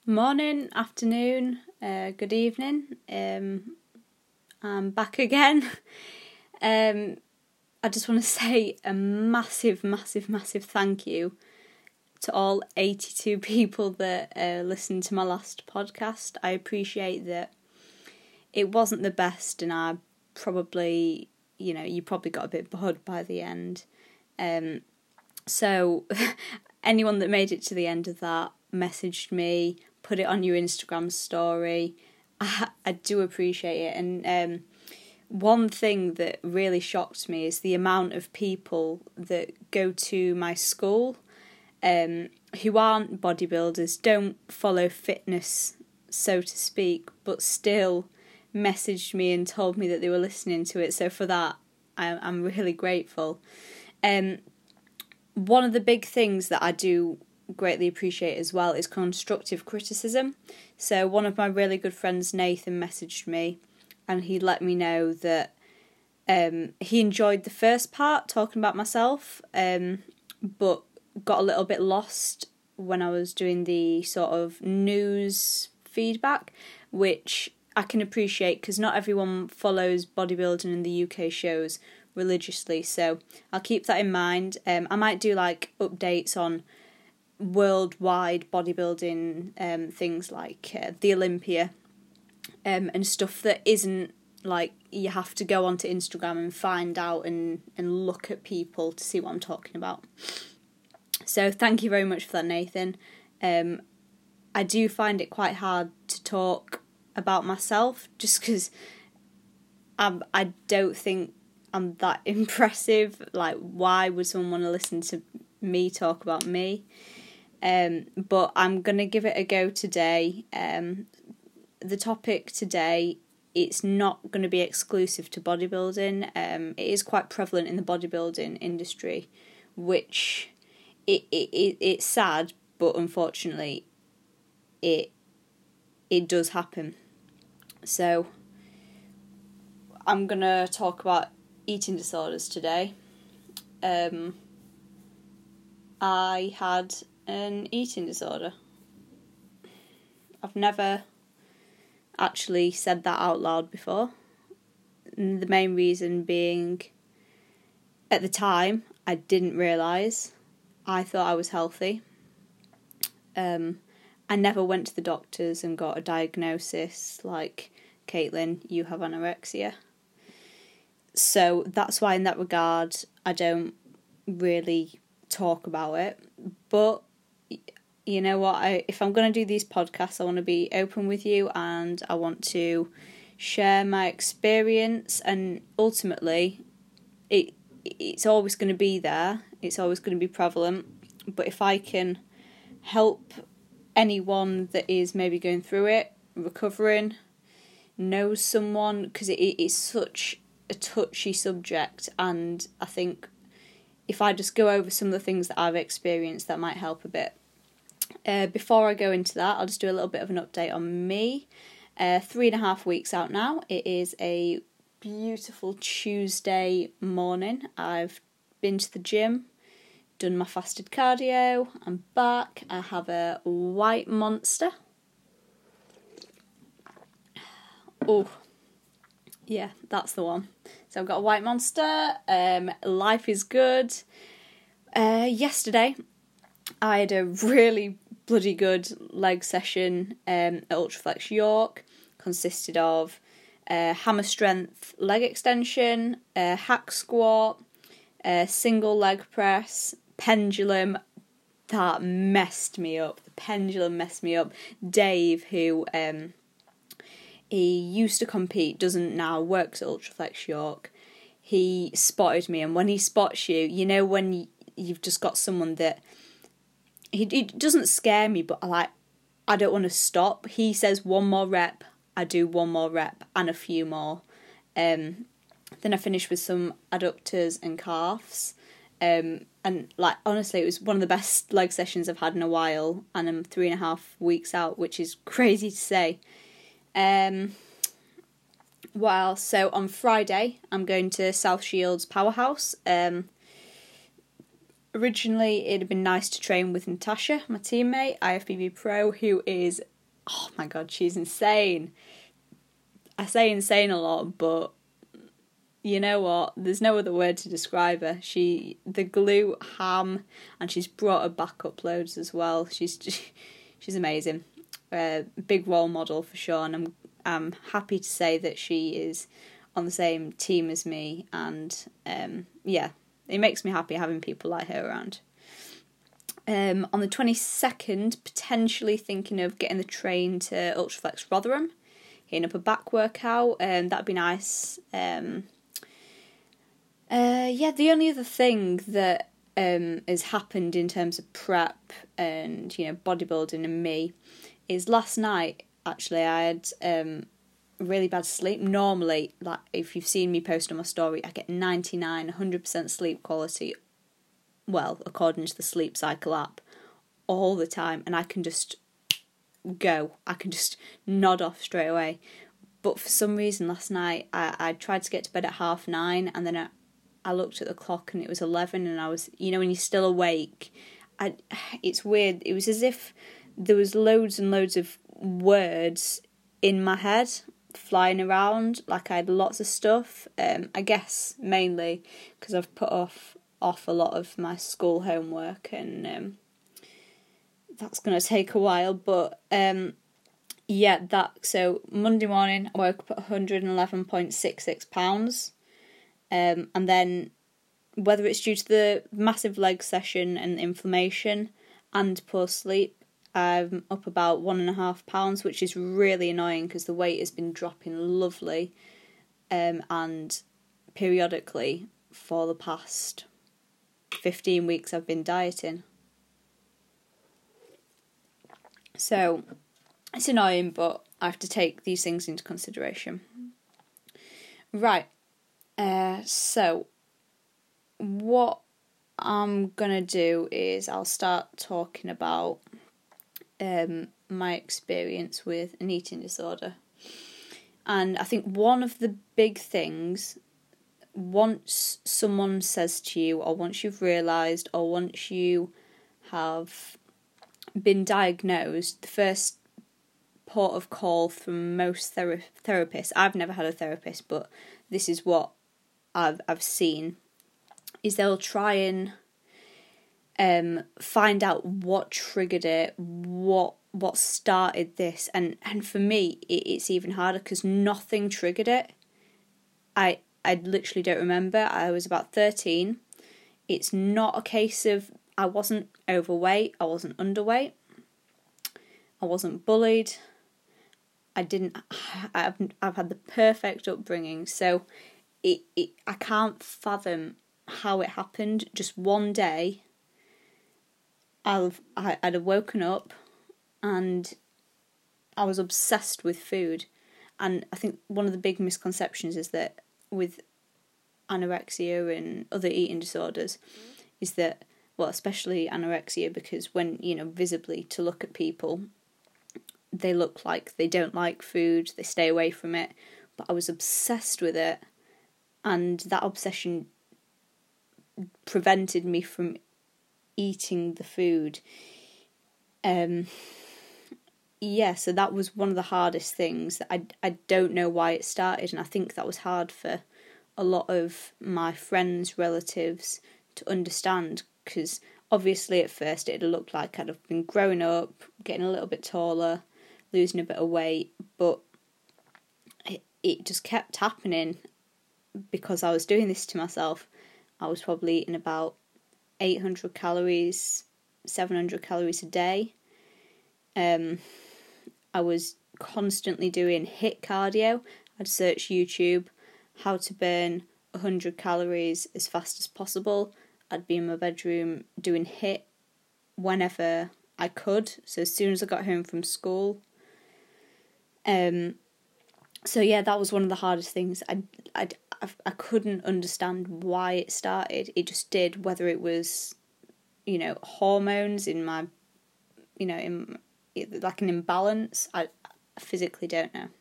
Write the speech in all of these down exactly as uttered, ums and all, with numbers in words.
Morning, afternoon, uh, good evening. Um, I'm back again. um, I just want to say a massive, massive, massive thank you to all eighty-two people that uh, listened to my last podcast. I appreciate that it wasn't the best, and I probably, you know, you probably got a bit bored by the end. Um, so anyone that made it to the end of that messaged me, put it on your Instagram story. I, I do appreciate it. And um, one thing that really shocked me is the amount of people that go to my school um, who aren't bodybuilders, don't follow fitness, so to speak, but still messaged me and told me that they were listening to it. So for that, I, I'm really grateful. Um, one of the big things that I do greatly appreciate as well is constructive criticism. So one of my really good friends, Nathan, messaged me and he let me know that um, he enjoyed the first part talking about myself, um, but got a little bit lost when I was doing the sort of news feedback, which I can appreciate because not everyone follows bodybuilding in the U K shows religiously, so I'll keep that in mind. Um, I might do like updates on worldwide bodybuilding um, things like uh, the Olympia um, and stuff that isn't like you have to go onto Instagram and find out and, and look at people to see what I'm talking about. So thank you very much for that, Nathan. Um, I do find it quite hard to talk about myself just because I'm, I don't think I'm that impressive. Like, why would someone want to listen to me talk about me? Um, but I'm going to give it a go today. Um, the topic today, it's not going to be exclusive to bodybuilding. Um, it is quite prevalent in the bodybuilding industry, which it, it, it it's sad, but unfortunately it it does happen. So I'm going to talk about eating disorders today. Um, I had an eating disorder. I've never actually said that out loud before. And the main reason being, at the time, I didn't realise. I thought I was healthy. Um, I never went to the doctors and got a diagnosis like, Caitlin, you have anorexia. So that's why in that regard, I don't really talk about it. But you know what, I, if I'm going to do these podcasts, I want to be open with you and I want to share my experience, and ultimately it it's always going to be there, it's always going to be prevalent, but if I can help anyone that is maybe going through it, recovering, knows someone, because it, it is such a touchy subject, and I think if I just go over some of the things that I've experienced, that might help a bit. Uh, before I go into that, I'll just do a little bit of an update on me. Uh, three and a half weeks out now. It is a beautiful Tuesday morning. I've been to the gym, done my fasted cardio. I'm back. I have a white monster. Oh, yeah, that's the one. So I've got a white monster. Um, life is good. Uh, yesterday, I had a really bloody good leg session um, at Ultraflex York. Consisted of uh, hammer strength leg extension, uh, hack squat, uh, single leg press, pendulum. That messed me up. The pendulum messed me up. Dave, who um, he used to compete, doesn't now, works at Ultraflex York. He spotted me, and when he spots you, you know when you've just got someone that He, he doesn't scare me, but I like I don't want to stop. He says one more rep, I do one more rep and a few more. Um, then I finish with some adductors and calves. Um, and like honestly, it was one of the best leg sessions I've had in a while, and I'm three and a half weeks out, which is crazy to say. Um, what else? So on Friday, I'm going to South Shields Powerhouse. Um, originally it'd been nice to train with Natasha, my teammate, I F B B Pro, who is, oh my god, she's insane. I say insane a lot, but you know what? There's no other word to describe her. She, the glue ham, and she's brought her back up loads as well. She's she's amazing. Uh, big role model for sure, and I'm I'm happy to say that she is on the same team as me, and um, yeah, it makes me happy having people like her around. Um, on the twenty-second, potentially thinking of getting the train to Ultraflex Rotherham, hitting up a back workout, and um, that'd be nice. Um, uh, yeah, the only other thing that um, has happened in terms of prep and, you know, bodybuilding and me is last night, actually, I had um, really bad sleep. Normally, like if you've seen me post on my story, I get ninety-nine, one hundred percent sleep quality, well, according to the Sleep Cycle app, all the time, and I can just go. I can just nod off straight away. But for some reason last night, I, I tried to get to bed at half nine, and then I, I looked at the clock and it was eleven, and I was, you know, when you're still awake, I, it's weird. It was as if there was loads and loads of words in my head flying around, like I had lots of stuff. Um, I guess mainly because I've put off off a lot of my school homework, and um, that's going to take a while. But um, yeah, that so Monday morning I woke up at one hundred eleven point six six pounds, um, and then whether it's due to the massive leg session and inflammation and poor sleep, I'm up about one and a half pounds, which is really annoying because the weight has been dropping lovely, um, and periodically for the past fifteen weeks I've been dieting. So it's annoying, but I have to take these things into consideration. Right, uh, so what I'm going to do is I'll start talking about um, my experience with an eating disorder. And I think one of the big things, once someone says to you, or once you've realised, or once you have been diagnosed, the first port of call from most thera- therapists, I've never had a therapist, but this is what I've I've seen, is they'll try and um, find out what triggered it, what what started this, and, and for me it, it's even harder because nothing triggered it. I I literally don't remember. I was about thirteen. It's not a case of I wasn't overweight, I wasn't underweight, I wasn't bullied. I didn't. I've I've had the perfect upbringing, so it, it I can't fathom how it happened. Just one day, I've I, I'd have woken up, and I was obsessed with food. And I think one of the big misconceptions is that with anorexia and other eating disorders, is that, well, especially anorexia, because when, you know, visibly to look at people, they look like they don't like food, they stay away from it. But I was obsessed with it, and that obsession prevented me from eating the food. Um, yeah, so that was one of the hardest things. I, I don't know why it started, and I think that was hard for a lot of my friends, relatives to understand, because obviously at first it looked like I'd have been growing up, getting a little bit taller, losing a bit of weight, but it, it just kept happening because I was doing this to myself. I was probably eating about eight hundred calories, seven hundred calories a day. Um, I was constantly doing HIIT cardio. I'd search YouTube, how to burn one hundred calories as fast as possible. I'd be in my bedroom doing HIIT whenever I could, so as soon as I got home from school. Um, so yeah, that was one of the hardest things. I, I, I couldn't understand why it started. It just did, whether it was, you know, hormones in my, you know, in like an imbalance. I, I physically don't know.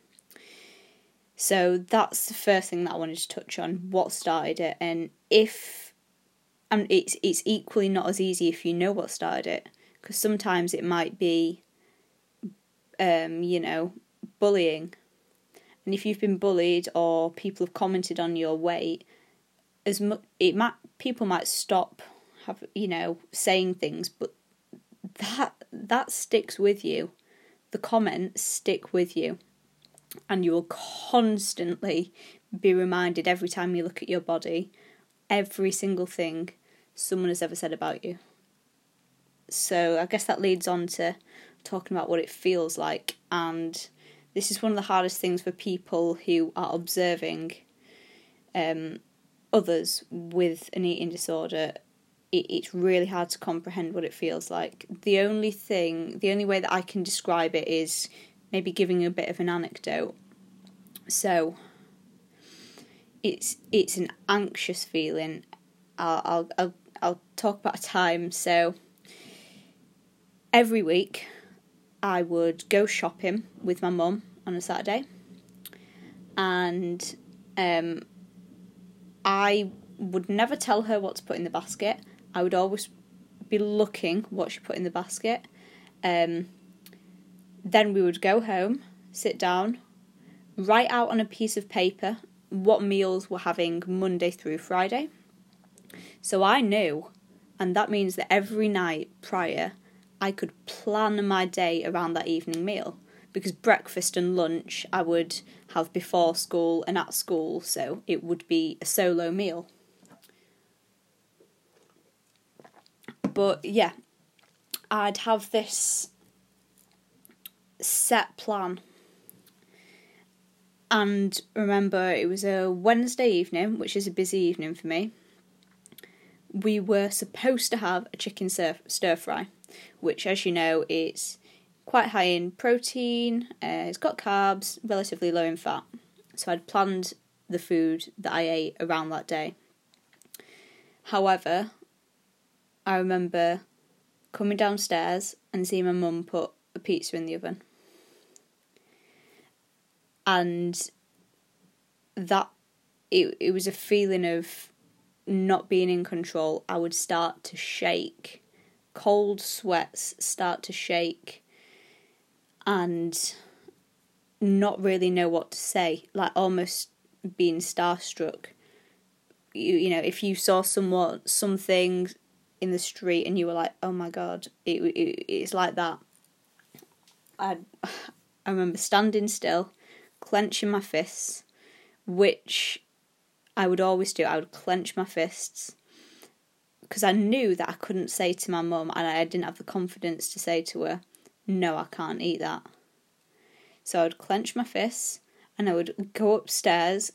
So that's the first thing that I wanted to touch on, what started it. And if and it's it's equally not as easy if you know what started it, because sometimes it might be, um, you know, bullying, and if you've been bullied or people have commented on your weight, as much it might people might stop, have you know, saying things, but that that sticks with you. The comments stick with you, and you will constantly be reminded every time you look at your body, every single thing someone has ever said about you. So I guess that leads on to talking about what it feels like, and this is one of the hardest things for people who are observing um, others with an eating disorder. It, it's really hard to comprehend what it feels like. The only thing, the only way that I can describe it is maybe giving a bit of an anecdote. So it's it's an anxious feeling. I'll I'll I'll, I'll talk about a time. So every week I would go shopping with my mum on a Saturday, and um, I would never tell her what to put in the basket. I would always be looking what she put in the basket. Um, then we would go home, sit down, write out on a piece of paper what meals we're having Monday through Friday. So I knew, and that means that every night prior, I could plan my day around that evening meal, because breakfast and lunch I would have before school and at school, so it would be a solo meal. But yeah, I'd have this set plan. And remember, it was a Wednesday evening, which is a busy evening for me. We were supposed to have a chicken stir fry, which, as you know, is quite high in protein, uh, it's got carbs, relatively low in fat. So I'd planned the food that I ate around that day. However, I remember coming downstairs and seeing my mum put a pizza in the oven. And that, it, it was a feeling of not being in control. I would start to shake. Cold sweats start to shake. And not really know what to say. Like almost being starstruck. You, you know, if you saw someone, something in the street and you were like, oh my god, it, it it's like that. I I remember standing still, clenching my fists, which I would always do. I would clench my fists because I knew that I couldn't say to my mum, and I didn't have the confidence to say to her, no, I can't eat that. So I would clench my fists and I would go upstairs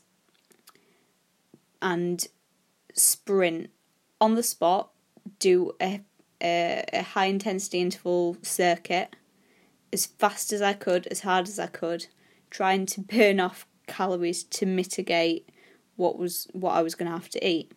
and sprint on the spot, do a, a, a high intensity interval circuit as fast as I could, as hard as I could, trying to burn off calories to mitigate what was what I was going to have to eat.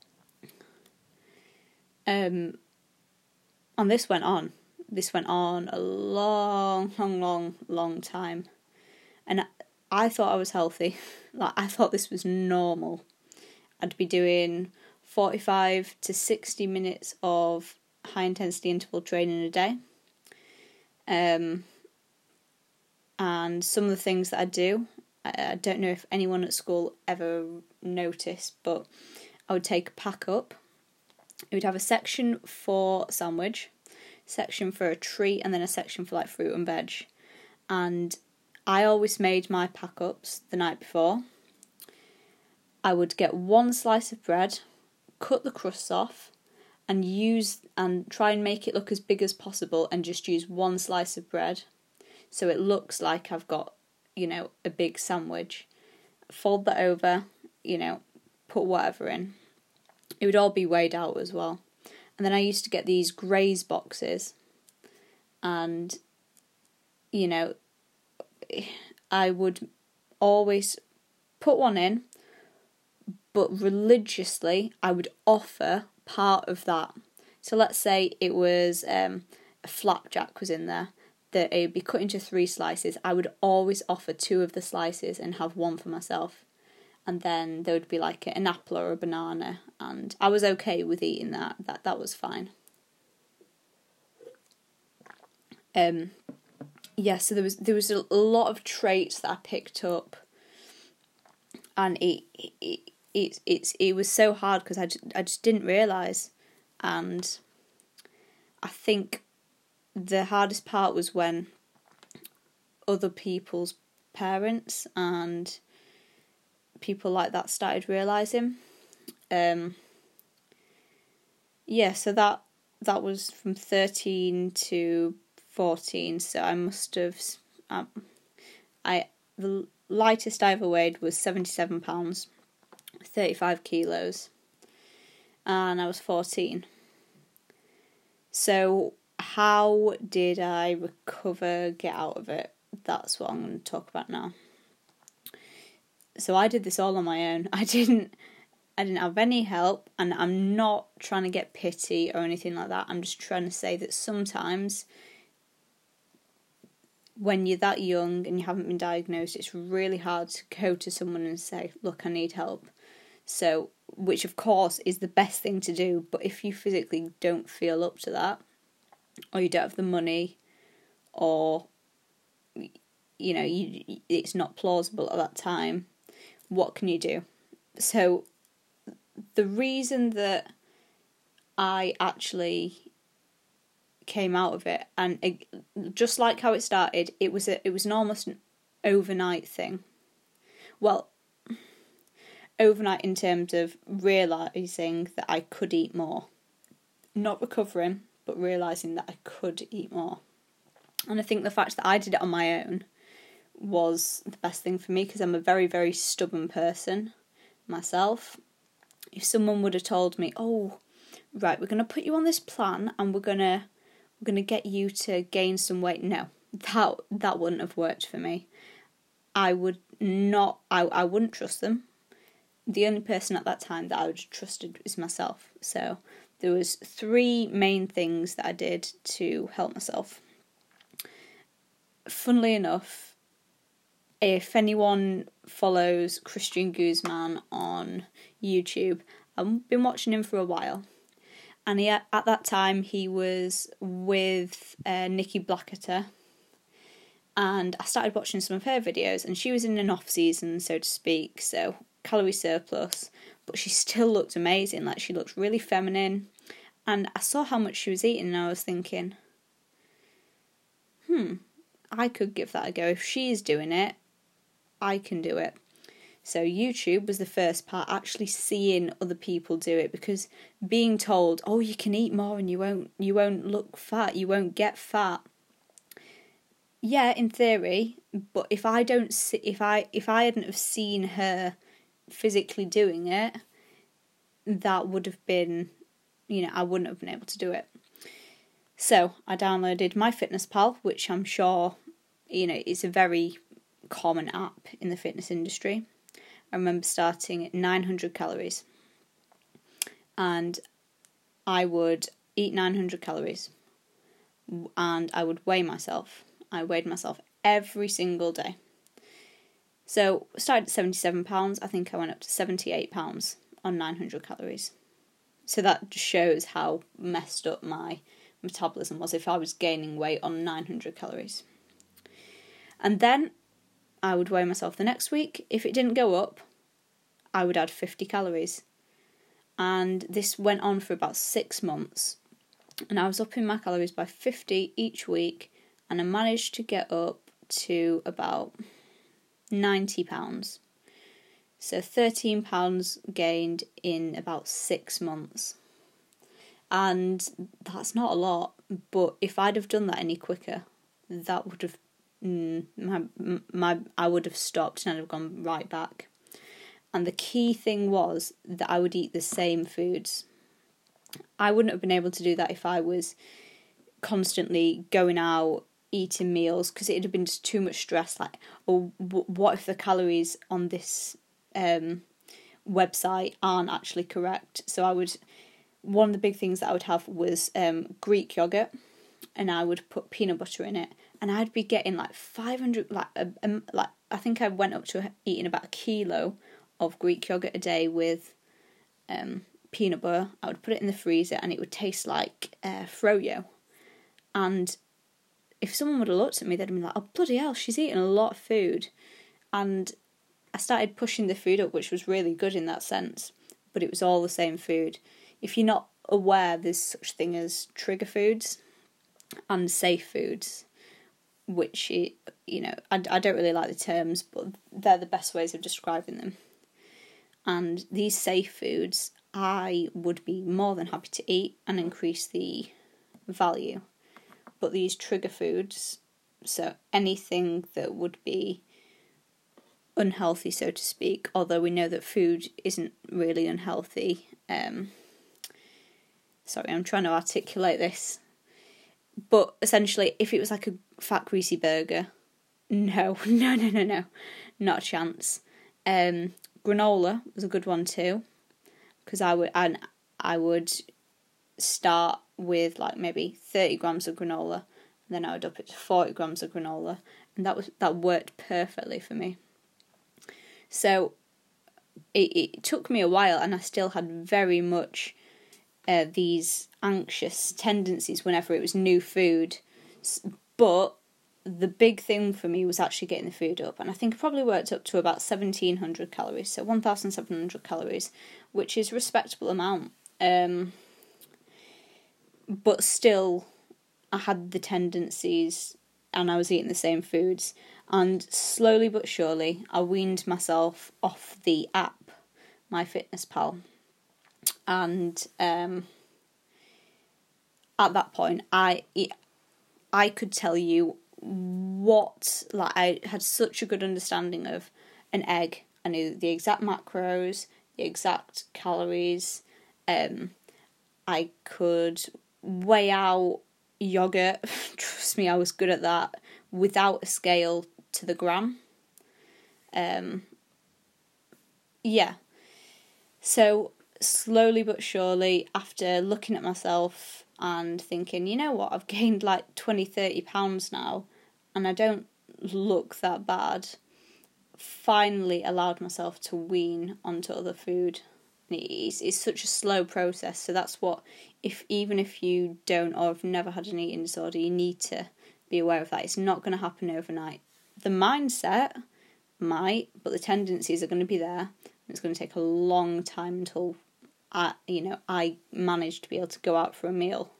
Um, and this went on. This went on a long, long, long, long time, and I, I thought I was healthy. Like I thought this was normal. I'd be doing forty-five to sixty minutes of high intensity interval training a day. Um, and some of the things that I do, I, I don't know if anyone at school ever noticed, but I would take a pack up. It would have a section for sandwich, section for a treat, and then a section for like fruit and veg. And I always made my pack ups the night before. I would get one slice of bread, cut the crusts off, and use and try and make it look as big as possible, and just use one slice of bread, so it looks like I've got, you know, a big sandwich. Fold that over, you know, put whatever in. It would all be weighed out as well. And then I used to get these Graze boxes, and, you know, I would always put one in, but religiously I would offer part of that. So let's say it was um, a flapjack was in there, that it would be cut into three slices. I would always offer two of the slices and have one for myself. and then there would be like an apple or a banana, and I was okay with eating that. That that was fine. Um, yeah. So there was there was a lot of traits that I picked up, and it it it it, it was so hard because I just, I just didn't realise, and I think the hardest part was when other people's parents and people like that started realising. Um, yeah, so that that was from thirteen to fourteen, so I must have... Um, I the lightest I ever weighed was seventy-seven pounds, thirty-five kilos, and I was fourteen. So how did I recover, get out of it? That's what I'm going to talk about now. So I did this all on my own. I didn't I didn't have any help, and I'm not trying to get pity or anything like that. I'm just trying to say that sometimes when you're that young and you haven't been diagnosed, it's really hard to go to someone and say, look, I need help. So, which of course is the best thing to do, but if you physically don't feel up to that, or you don't have the money, or, you know, you, it's not plausible at that time, what can you do? So, the reason that I actually came out of it, and it, just like how it started, it was a, it was an almost an overnight thing. Well, overnight in terms of realising that I could eat more. Not recovering, but realising that I could eat more. And I think the fact that I did it on my own was the best thing for me, because I'm a very, very stubborn person myself. If someone would have told me, oh, right, we're going to put you on this plan and we're going to we're going to get you to gain some weight. No, that that wouldn't have worked for me. I would not, I, I wouldn't trust them. The only person at that time that I would have trusted is myself. So there was three main things that I did to help myself. Funnily enough, if anyone follows Christian Guzman on YouTube, I've been watching him for a while. And he, at that time, he was with uh, Nikki Blackketter. And I started watching some of her videos, and she was in an off-season, so to speak, so calorie surplus. But she still looked amazing, like she looked really feminine. And I saw how much she was eating, and I was thinking, hmm, I could give that a go. If she's doing it, I can do it. So YouTube was the first part, actually seeing other people do it, because being told, oh, you can eat more and you won't you won't look fat, you won't get fat. Yeah, in theory, but if I don't see, if I if I hadn't have seen her physically doing it, that would have been, you know, I wouldn't have been able to do it. So I downloaded MyFitnessPal, which I'm sure, you know, is a very common app in the fitness industry. I remember starting at nine hundred calories, and I would eat nine hundred calories, and I would weigh myself. I weighed myself every single day. So I started at seventy-seven pounds. I think I went up to seventy-eight pounds on nine hundred calories. So that just shows how messed up my metabolism was if I was gaining weight on nine hundred calories. And then I would weigh myself the next week. If it didn't go up, I would add fifty calories. And this went on for about six months. And I was upping my calories by fifty each week. And I managed to get up to about ninety pounds. So thirteen pounds gained in about six months. And that's not a lot. But if I'd have done that any quicker, that would have Mm, my my I would have stopped and I'd have gone right back. And the key thing was that I would eat the same foods. I wouldn't have been able to do that if I was constantly going out, eating meals, because it would have been just too much stress. Like, oh, what if the calories on this um, website aren't actually correct? So I would, one of the big things that I would have was um, Greek yogurt, and I would put peanut butter in it. And I'd be getting like five hundred, like, a, a, like I think I went up to eating about a kilo of Greek yogurt a day with um, peanut butter. I would put it in the freezer and it would taste like uh, froyo. And if someone would have looked at me, they'd have been like, oh, bloody hell, she's eating a lot of food. And I started pushing the food up, which was really good in that sense. But it was all the same food. If you're not aware, there's such thing as trigger foods and safe foods, which, you know, I, I don't really like the terms, but they're the best ways of describing them. And these safe foods, I would be more than happy to eat and increase the value. But these trigger foods, so anything that would be unhealthy, so to speak, although we know that food isn't really unhealthy. Um, sorry, I'm trying to articulate this. But essentially, if it was like a fat, greasy burger, no, no, no, no, no, not a chance. Um, granola was a good one too, because I would, I, I would start with like maybe thirty grams of granola, and then I would up it to forty grams of granola, and that was that worked perfectly for me. So it, it took me a while, and I still had very much uh, these anxious tendencies whenever it was new food. But the big thing for me was actually getting the food up, and I think it probably worked up to about seventeen hundred calories, so one thousand seven hundred calories, which is a respectable amount. Um, but still, I had the tendencies, and I was eating the same foods. And slowly but surely, I weaned myself off the app, MyFitnessPal. And um, at that point, I I could tell you what, like, I had such a good understanding of an egg. I knew the exact macros, the exact calories. Um, I could weigh out yogurt. Trust me, I was good at that, without a scale to the gram. Um, yeah. So slowly but surely, after looking at myself and thinking, you know what, I've gained like twenty, thirty pounds now, and I don't look that bad, finally allowed myself to wean onto other food. It's, it's such a slow process, so that's what, if even if you don't or have never had an eating disorder, you need to be aware of that. It's not going to happen overnight. The mindset might, but the tendencies are going to be there. It's going to take a long time until I, you know, I manage to be able to go out for a meal.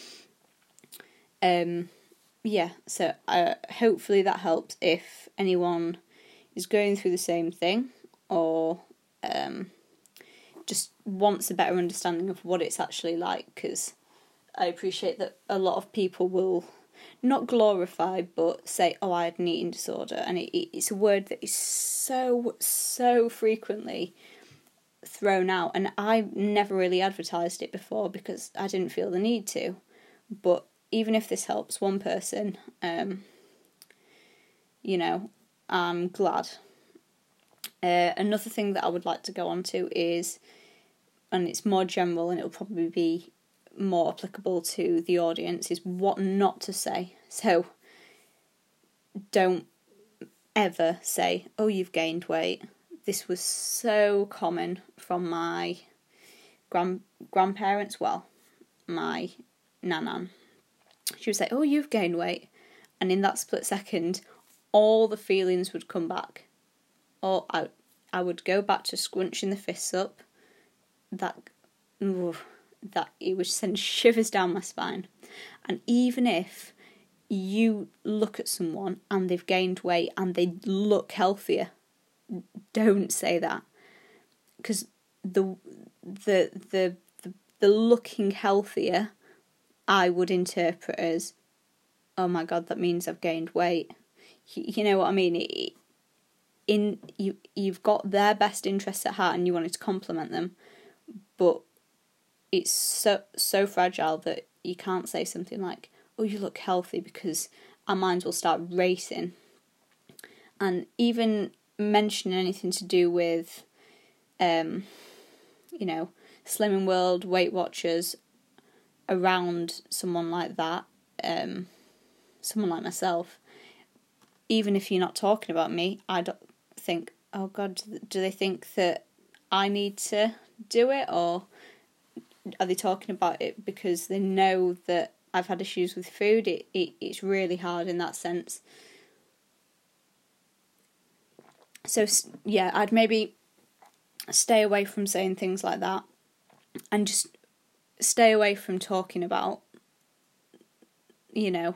Um, yeah, so uh, hopefully that helps if anyone is going through the same thing, or um, just wants a better understanding of what it's actually like, because I appreciate that a lot of people will not glorify, but say, oh, I had an eating disorder, and it, it's a word that is so, so frequently thrown out, and I never really advertised it before because I didn't feel the need to. But even if this helps one person, um, you know, I'm glad. Uh, another thing that I would like to go on to is, and it's more general and it'll probably be more applicable to the audience, is what not to say. So don't ever say, oh, you've gained weight. This was so common from my grand grandparents, well, my nanan. She would say, oh, you've gained weight. And in that split second, all the feelings would come back. Or I, I would go back to scrunching the fists up. That, ooh, that it would send shivers down my spine. And even if you look at someone and they've gained weight and they look healthier, don't say that, because the, the the the the looking healthier I would interpret as, oh my god, that means I've gained weight. You know what I mean? It, in you you've got their best interests at heart and you wanted to compliment them, but it's so so fragile that you can't say something like, oh, you look healthy, because our minds will start racing. And even mention anything to do with, um, you know, Slimming World, Weight Watchers, around someone like that, um, someone like myself, even if you're not talking about me, I don't think, oh God, do they think that I need to do it, or are they talking about it because they know that I've had issues with food? It, it it's really hard in that sense. So yeah, I'd maybe stay away from saying things like that, and just stay away from talking about, you know,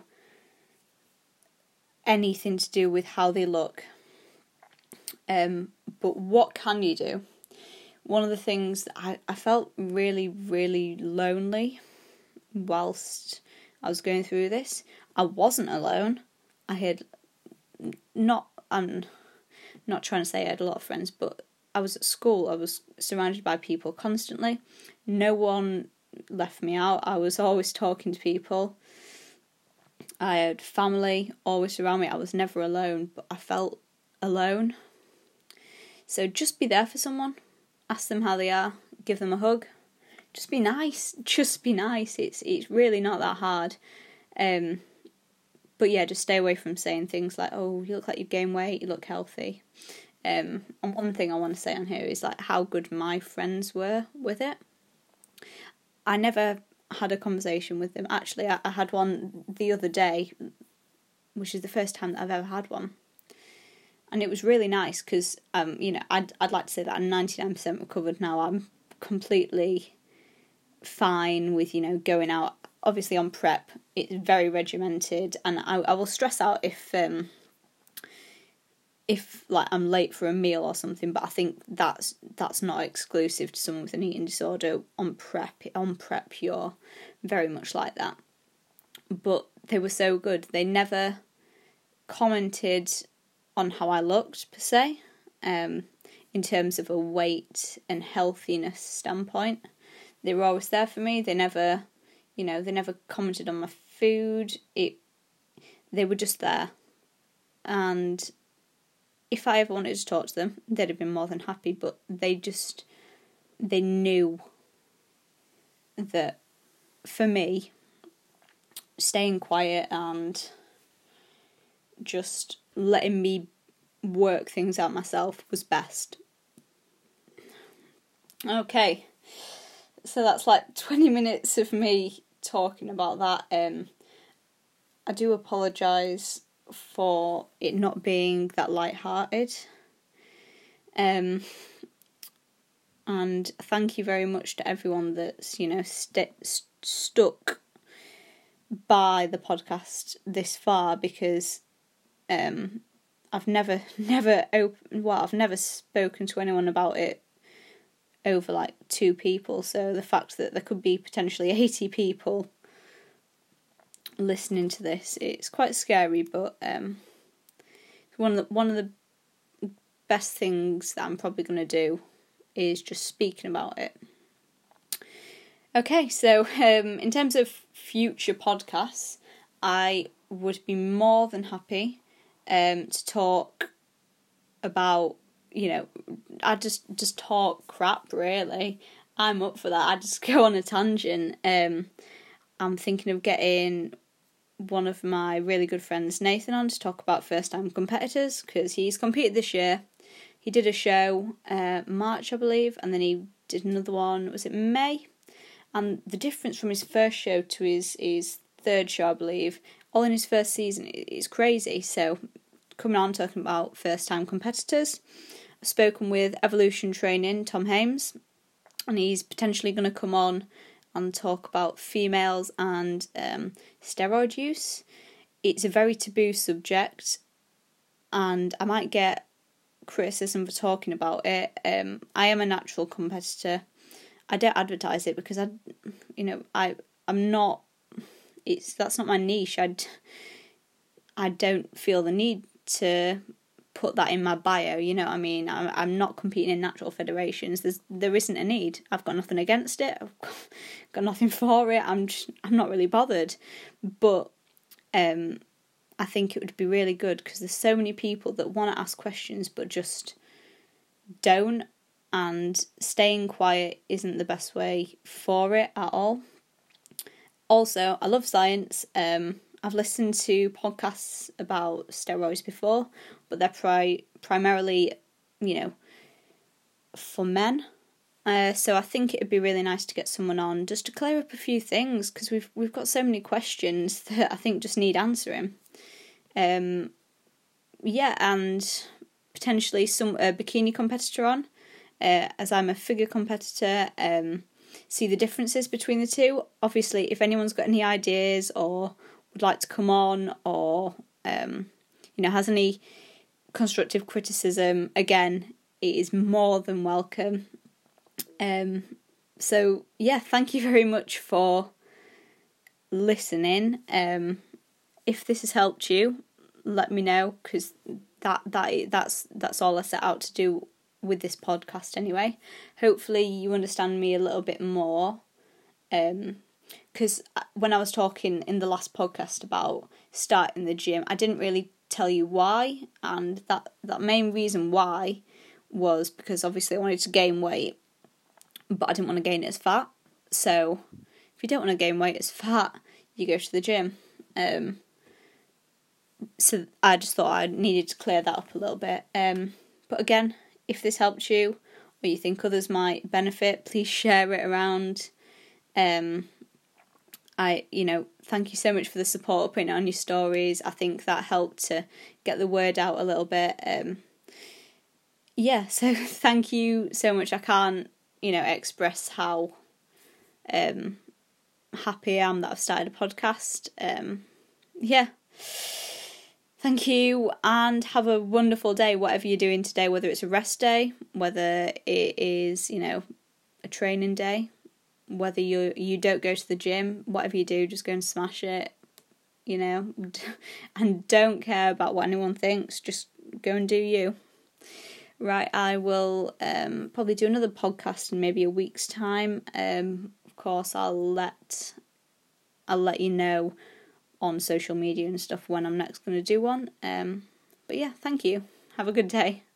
anything to do with how they look. Um, but what can you do? One of the things that I, I felt really, really lonely whilst I was going through this. I wasn't alone. I had not, I'm not trying to say I had a lot of friends, but I was at school. I was surrounded by people constantly. No one left me out. I was always talking to people. I had family always around me. I was never alone, but I felt alone. So just be there for someone. Ask them how they are. Give them a hug. Just be nice. Just be nice. It's it's really not that hard. Um, but yeah, just stay away from saying things like, "Oh, you look like you've gained weight. You look healthy." Um, and one thing I want to say on here is like how good my friends were with it. I never had a conversation with them. Actually, I, I had one the other day, which is the first time that I've ever had one. And it was really nice because, um, you know, I'd I'd like to say that I'm ninety-nine percent recovered now. I'm completely fine with, you know, going out. Obviously on prep, it's very regimented, and I I will stress out if um if like I'm late for a meal or something. But I think that's that's not exclusive to someone with an eating disorder. On prep, on prep, you're very much like that. But they were so good. They never commented on how I looked per se, um, in terms of a weight and healthiness standpoint. They were always there for me. They never, you know, they never commented on my food. It, they were just there. And if I ever wanted to talk to them, they'd have been more than happy. But they just, they knew that for me, staying quiet and just letting me work things out myself was best. Okay, so that's like twenty minutes of me talking about that. Um, I do apologise for it not being that light-hearted. Um, and thank you very much to everyone that's, you know, st- st- stuck by the podcast this far, because Um, I've never, never open. Well, I've never spoken to anyone about it over like two people. So the fact that there could be potentially eighty people listening to this, it's quite scary. But um, one of the one of the best things that I'm probably going to do is just speaking about it. Okay, so um, in terms of future podcasts, I would be more than happy Um, to talk about, you know, I just just talk crap, really. I'm up for that. I just go on a tangent. Um, I'm thinking of getting one of my really good friends, Nathan, on to talk about first-time competitors, because he's competed this year. He did a show, uh, March, I believe, and then he did another one, was it May? And the difference from his first show to his, his third show, I believe, all in his first season, is crazy. So, coming on talking about first-time competitors, I've spoken with Evolution Training, Tom Hames, and he's potentially going to come on and talk about females and um, steroid use. It's a very taboo subject, and I might get criticism for talking about it. Um, I am a natural competitor. I don't advertise it because I, you know, I I'm not. It's that's not my niche. I I don't feel the need to put that in my bio, you know what I mean? I'm, I'm not competing in natural federations. There's there isn't a need. I've got nothing against it. I've got nothing for it. I'm just, I'm not really bothered. But um, I think it would be really good because there's so many people that want to ask questions but just don't, and staying quiet isn't the best way for it at all. Also, I love science. Um, I've listened to podcasts about steroids before, but they're pri- primarily you know, for men. Uh, so I think it'd be really nice to get someone on just to clear up a few things, because we've we've got so many questions that I think just need answering. Um, yeah, and potentially some a bikini competitor on, uh, as I'm a figure competitor. Um, see the differences between the two. Obviously, if anyone's got any ideas or would like to come on, or um, you know, has any constructive criticism, again, it is more than welcome. Um, so yeah, thank you very much for listening. Um, if this has helped you, let me know, because that that that's that's all I set out to do with this podcast anyway. Hopefully you understand me a little bit more. Um, because when I was talking in the last podcast about starting the gym, I didn't really tell you why, and that that main reason why was because obviously I wanted to gain weight, but I didn't want to gain it as fat. So if you don't want to gain weight as fat, you go to the gym. Um, so I just thought I needed to clear that up a little bit. Um, but again, if this helped you, or you think others might benefit, please share it around. Um, I, you know, thank you so much for the support, putting it on your stories. I think that helped to get the word out a little bit. Um, yeah, so thank you so much. I can't, you know, express how um, happy I am that I've started a podcast. Um, yeah. Thank you, and have a wonderful day, whatever you're doing today, whether it's a rest day, whether it is, you know, a training day, whether you you don't go to the gym, whatever you do, just go and smash it, you know, and don't care about what anyone thinks, just go and do you. Right, I will um, probably do another podcast in maybe a week's time. Um, of course, I'll let I'll let you know on social media and stuff when I'm next going to do one. Um, but yeah, thank you. Have a good day.